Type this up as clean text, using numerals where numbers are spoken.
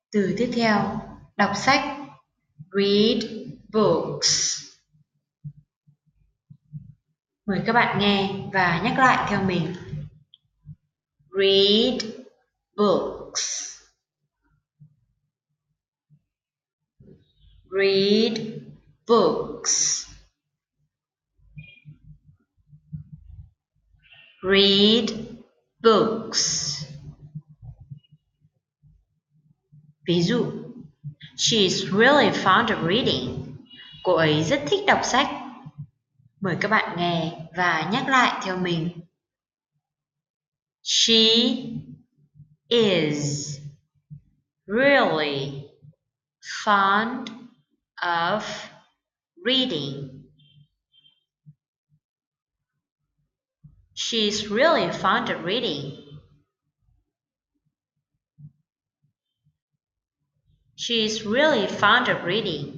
Từ tiếp theo, đọc sách. Read books. Mời các bạn nghe và nhắc lại theo mình. Read books. Read books. Read books. Ví dụ, she's really fond of reading. Cô ấy rất thích đọc sách. Mời các bạn nghe và nhắc lại theo mình. She is really fond of reading. She's really fond of reading. She's really fond of reading.